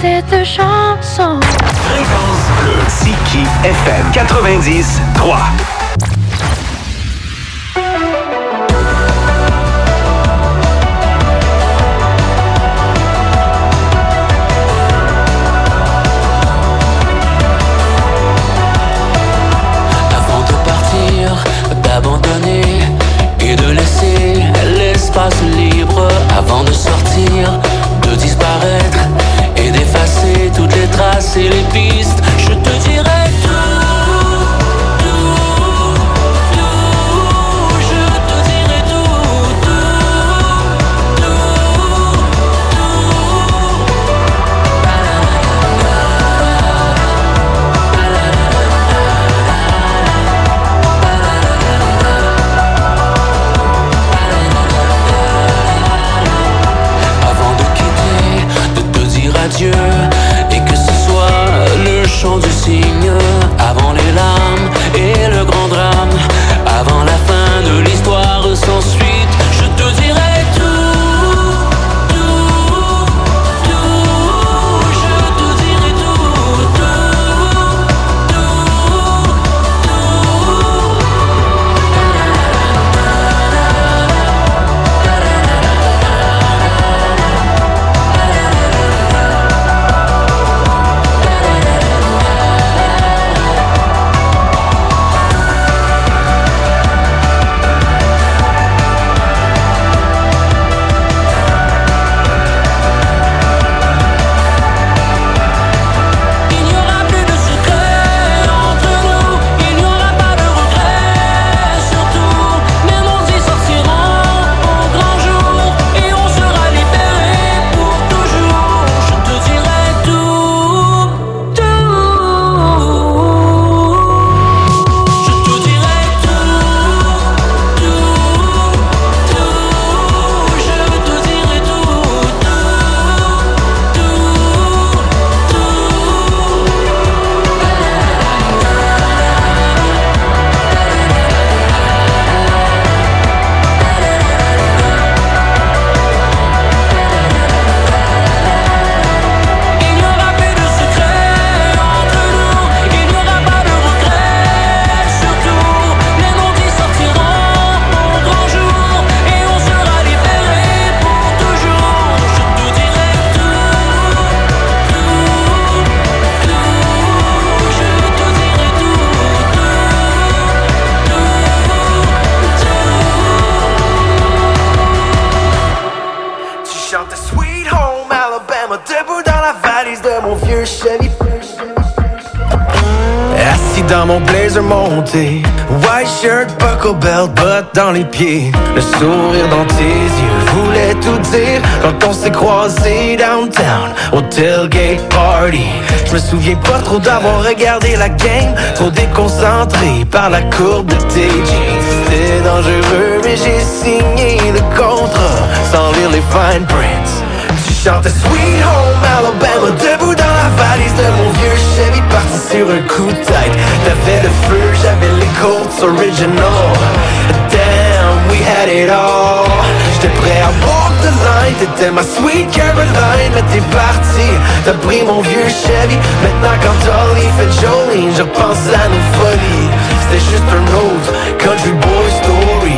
cette chanson. Fréquence Bleue, Ziki FM 90.3. D'abandonner et de laisser l'espace libre avant de sortir, de disparaître et d'effacer toutes les traces et les pistes. Je te dirai tout. Dieu, et que ce soit le chant du cygne avant les larmes et le grand drame, avant la fin de l'histoire sans suite. Je te dirai tout. Dans mon blazer monté, white shirt, buckle belt, bottes dans les pieds, le sourire dans tes yeux voulait tout dire. Quand on s'est croisés downtown au tailgate party, je me souviens pas trop d'avoir regardé la game, trop déconcentré par la courbe de tes jeans. C'était dangereux mais j'ai signé le contrat sans lire les fine prints. Tu chantais Sweet Home Alabama debout dans la valise de mon vieux Chevy parti sur un coup de tête. T'avais le feu, j'avais les Colts original. Damn, we had it all. J'étais prêt à walk the line, t'étais ma Sweet Caroline. Mais t'es parti, t'as pris mon vieux Chevy. Maintenant quand Dolly fait Jolene, je repense à nos folies. C'était juste un autre country boy story.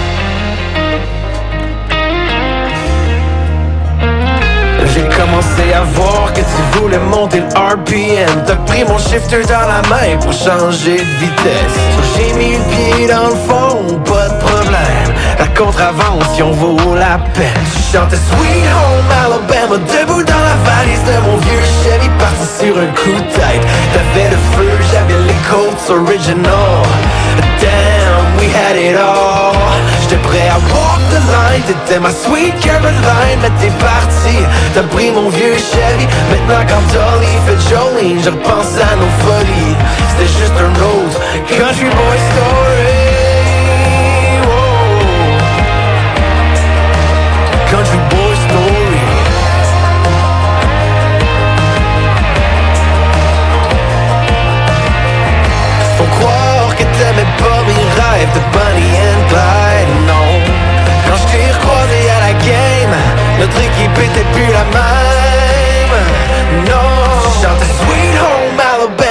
J'ai commencé à voir que tu voulais monter le RPM. T'as pris mon shifter dans la main pour changer de vitesse. J'ai mis le pied dans le fond, pas de problème. La contravention vaut la peine. Tu chantais Sweet Home Alabama debout dans la valise de mon vieux Chevy parti sur un coup de tête. T'avais le feu, j'avais les Colts original. Damn, we had it all. J'étais prêt à walk the line, t'étais ma Sweet Caroline. Mais t'es parti, t'as pris mon vieux Chevy. Maintenant quand Dolly fait Jolene, je repense à nos folies. C'était juste un autre country boy story. Whoa. Country boy story. Faut croire que t'aimais pas mes rêves de Bonnie and Clyde, non. Quand je t'ai recroisé à la game, notre équipe était plus la même. Non,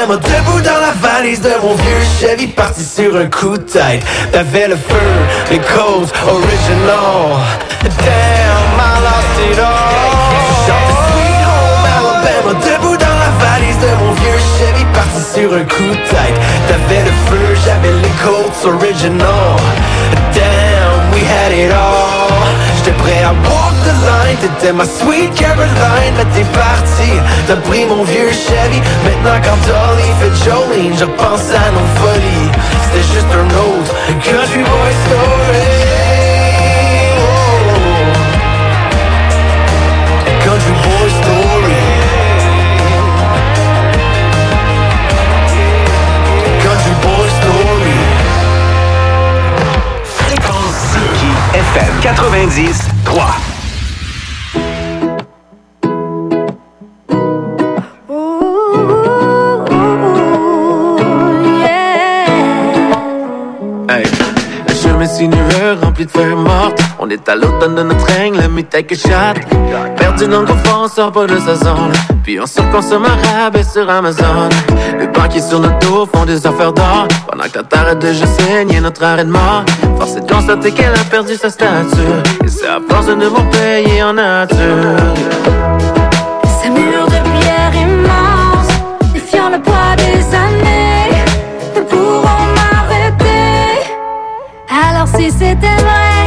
Alabama, debout dans la valise de mon vieux Chevy, parti sur un coup de tête. T'avais le feu, les côtes original. Damn, I lost it all. Chante Sweet Home Alabama, debout dans la valise de mon vieux Chevy, parti sur un coup de tête. T'avais le feu, j'avais les côtes original. Damn, we had it all. J'étais prêt à walk the line, t'étais ma sweet Caroline. Mais t'es parti, t'as pris mon vieux Chevy. Maintenant quand Dolly fait Jolene, je pense à nos folies. C'était juste un autre country boy story. Oh. Country boy story. Country boy story. Ziki FM 90.3. Une heure remplie de feuilles mortes. On est à l'automne de notre règne, let me take a shot. Perdu dans le confort, on sort pas de sa zone. Puis on surconsomme un rabais sur Amazon. Les banquiers sur notre dos font des affaires d'or. Pendant que la t'arrête de juste saigner notre arrêt de mort. Force est de constater qu'elle a perdu sa stature. Et c'est à force de devoir payer en nature. Ces murs de pierre immenses, défiant le poids des années, ne pourront m'arrêter. Alors si c'était vrai,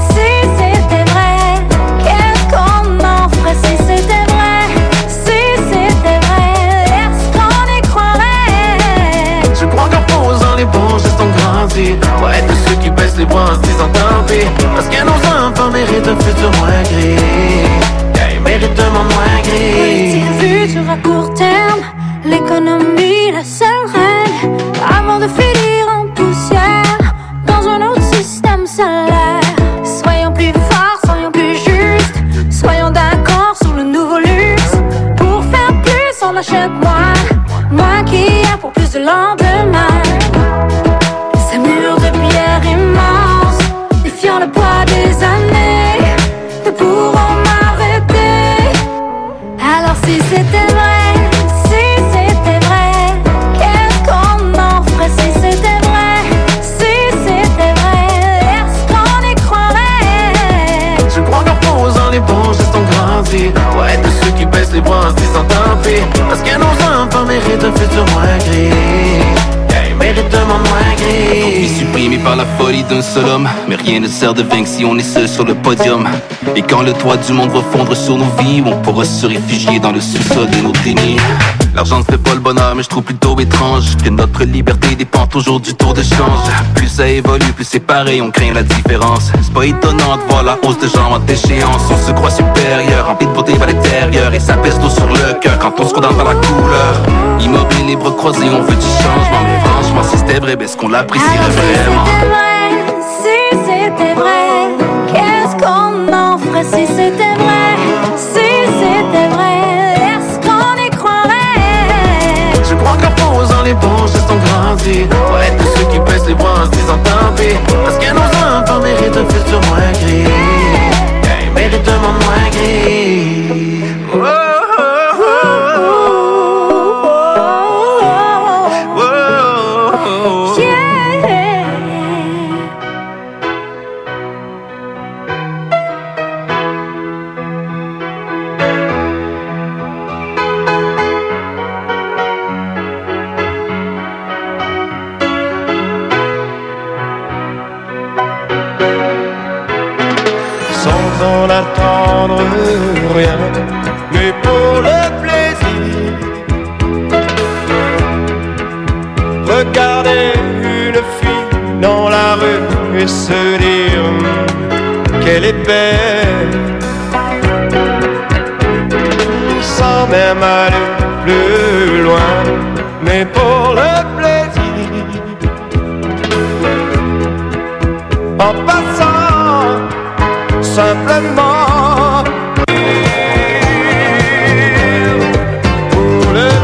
qu'est-ce qu'on en ferait si c'était vrai? Si c'était vrai, est-ce qu'on y croirait? Je crois qu'en posant les bons gestes on grandit. Ouais, de ceux qui baissent les bras en se disant tant pis. Parce que nos enfants méritent un futur moins gris. Ils méritent un monde moins gris. Petit futur à court terme, l'économie la seule reine. Avant de finir en poussière dans un autre système solaire. Soyons plus forts, soyons plus justes. Soyons d'accord sur le nouveau luxe. Pour faire plus, on achète moins. Moins qui a pour plus de lendemain. Ces murs de pierre immenses, défiant le poids des années, ne pourront m'arrêter. Alors si c'était vrai, qu'est-ce qu'on en ferait si c'était vrai? Si c'était vrai, est-ce qu'on y croirait? Je crois qu'en posant les bons gestes on grandit. Ouais, de ceux qui baissent les bras en se disant tant pis. Parce que nos enfants méritent un futur moins gris. Ils méritent un monde moins gris. On est supprimé par la folie d'un seul homme. Mais rien ne sert de vaincre si on est seul sur le podium. Et quand le toit du monde va fondre sur nos vies, on pourra se réfugier dans le sous-sol de nos dénis. L'argent ne fait pas le bonheur, mais je trouve plutôt étrange que notre liberté dépend toujours du taux de change. Plus ça évolue, plus c'est pareil, on craint la différence. C'est pas étonnant de voir la hausse de gens en déchéance. On se croit supérieur, rempli de beauté par l'intérieur. Et ça pèse l'eau sur le cœur quand on se condamne dans la couleur. Immobile, les bras croisés, on veut du changement. Mais franchement, si c'était vrai, ben est-ce qu'on l'apprécierait vraiment? Si c'était vrai, qu'est-ce qu'on en ferait si c'était vrai? Si c'était vrai, est-ce qu'on y croirait? Je crois qu'en posant les bons gestes on grandit. Ouais, de ceux qui baissent les bras en se disant tant pis. Parce que nos enfants méritent un futur moins gris. Ils méritent un monde moins gris. Oh, oh, oh, oh, oh, oh. Yeah. Sans en attendre rien, mais pour le plaisir. Regarder une fille dans la rue et se dire qu'elle est belle, sans même aller plus loin, mais pour le plaisir. En passant simplement pour le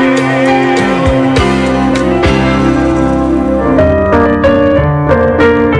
plaisir.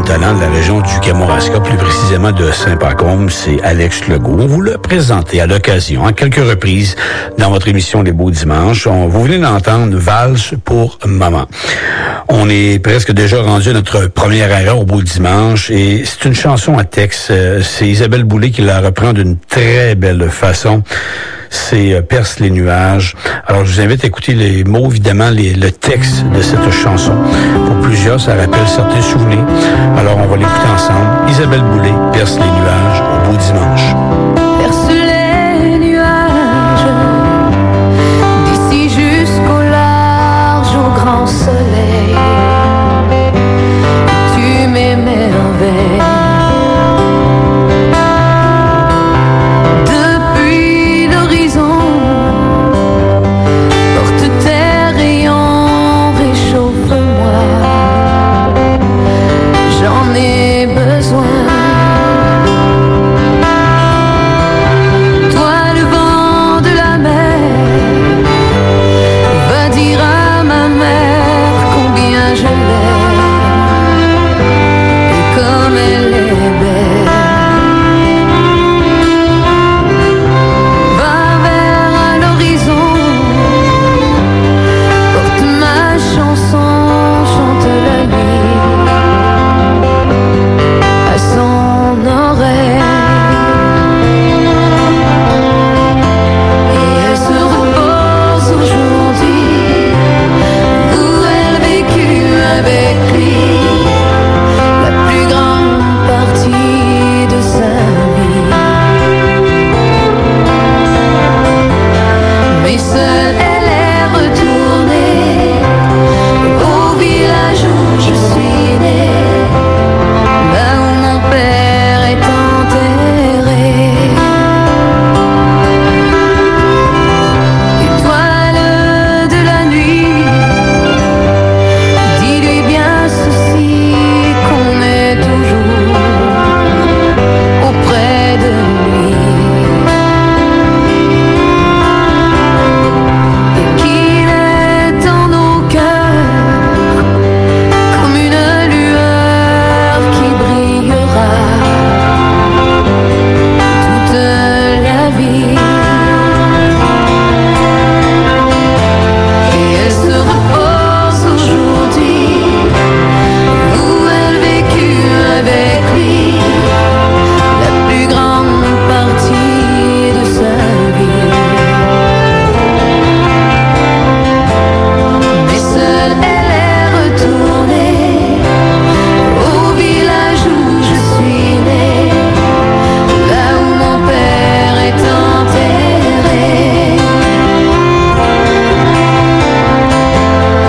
talent de la région du Kamouraska, plus précisément de Saint-Pacôme, c'est Alex Legault. On vous l'a présenté à l'occasion, à quelques reprises, dans votre émission Les Beaux Dimanches. Vous venez d'entendre Valse pour maman. On est presque déjà rendu à notre première heure au Beau Dimanche et c'est une chanson à texte. C'est Isabelle Boulay qui la reprend d'une très belle façon. C'est Perce les nuages. Alors, je vous invite à écouter les mots, évidemment, le texte de cette chanson. Pour plusieurs, ça rappelle certains souvenirs. Alors, on va l'écouter ensemble. Isabelle Boulay, Perce les nuages, au Beau Dimanche. Perce